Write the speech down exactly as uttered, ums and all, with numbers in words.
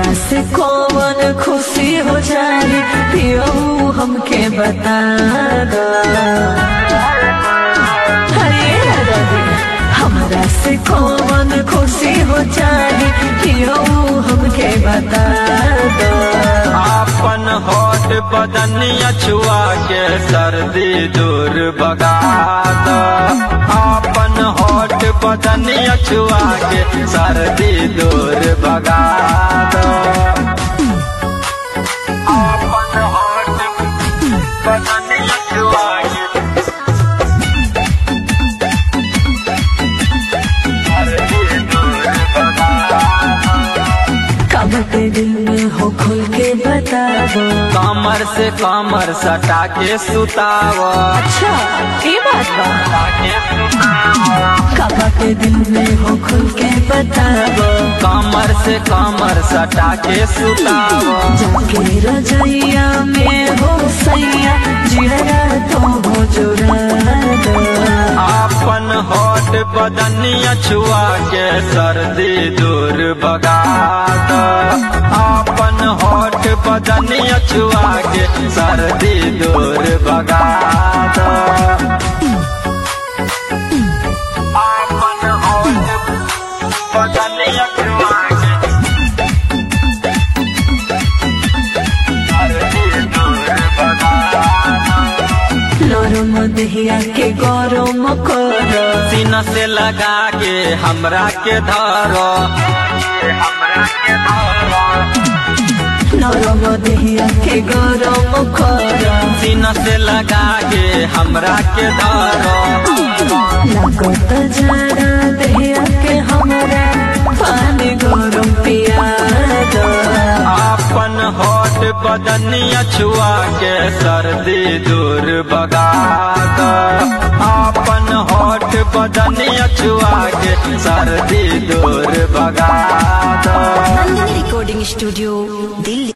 से कौन खुशी हो जाए पियो हमके बता दो। हमरा से कौन खुशी हो जाए पियो हमके बता दो। अपन होठ बदनिया छुआ के सर्दी दूर भगा दो। अपन होठ बदनिया छुआ के सर्दी दूर भगा दो। अपन होठ बदनिया छुआ के सर्दी दूर भगा दो। कमर दिल में हो खुल के बता दो। कमर से कमर सटा के सुतावा। अच्छा ये बात बा। कमर के दिल में हो खुल के बता दो। कमर से कमर सटा के सुतावा। जाके रजैया में हो सैया जिया तो हो जुड़ा दो। अपन होठ बदनिया छुआ के सर्दी दूर भगा दो। अपन होठ बदनिया छुआ के सर्दी दूर भगा दो। अपन होठ बदनिया छुआ के सर्दी दूर भगा दो। नरम दहिया के गरम करो। सीना से लगा के हमरा के धरो। हमरा के धरो। नरम दहिया के गरम करो। सीना से लगा के हमरा के धरो। लागत जरा दहिया के हमरा पानी गरम पिया दो। अपन होठ बदनिया छुआ के सर्दी दूर भगा दो। अपन होठ बदनिया छुआ के सर्दी दूर भगा दो। Nandini recording studio Delhi.